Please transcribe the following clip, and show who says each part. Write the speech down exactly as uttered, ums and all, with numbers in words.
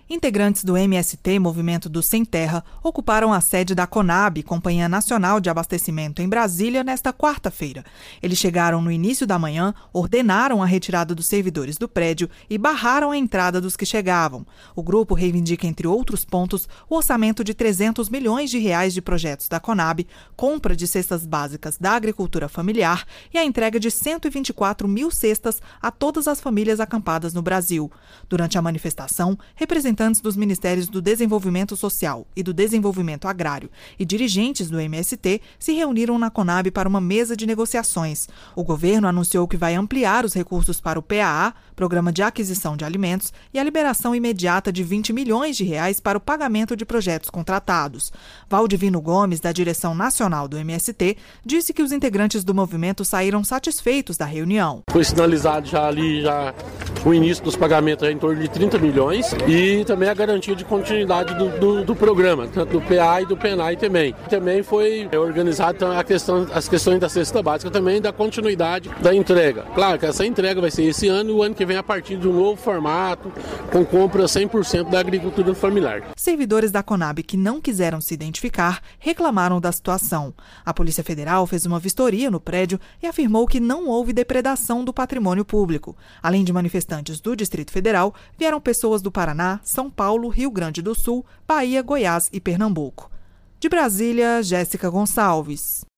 Speaker 1: Integrantes do M S T, Movimento do Sem Terra, ocuparam a sede da CONAB, Companhia Nacional de Abastecimento, em Brasília, nesta quarta-feira. Eles chegaram no início da manhã, ordenaram a retirada dos servidores do prédio e barraram a entrada dos que chegavam. O grupo reivindica, entre outros pontos, o orçamento de trezentos milhões de reais de projetos da CONAB, compra de cestas básicas da agricultura familiar e a entrega de cento e vinte e quatro mil cestas a todas as famílias acampadas no Brasil. Durante a manifestação, representantes Representantes dos Ministérios do Desenvolvimento Social e do Desenvolvimento Agrário e dirigentes do M S T se reuniram na CONAB para uma mesa de negociações. O governo anunciou que vai ampliar os recursos para o P A A, Programa de Aquisição de Alimentos, e a liberação imediata de vinte milhões de reais para o pagamento de projetos contratados. Valdivino Gomes, da direção nacional do M S T, disse que os integrantes do movimento saíram satisfeitos da reunião.
Speaker 2: Foi sinalizado já ali já o início dos pagamentos em torno de trinta milhões e também a garantia de continuidade do, do, do programa, tanto do P A e do P N A E também. Também foi organizado a questão, as questões da cesta básica também, da continuidade da entrega. Claro que essa entrega vai ser esse ano e o ano que vem a partir de um novo formato, com compra cem por cento da agricultura familiar.
Speaker 1: Servidores da CONAB que não quiseram se identificar reclamaram da situação. A Polícia Federal fez uma vistoria no prédio e afirmou que não houve depredação do patrimônio público. Além de manifestantes do Distrito Federal, vieram pessoas do Paraná, São Paulo, Rio Grande do Sul, Bahia, Goiás e Pernambuco. De Brasília, Jéssica Gonçalves.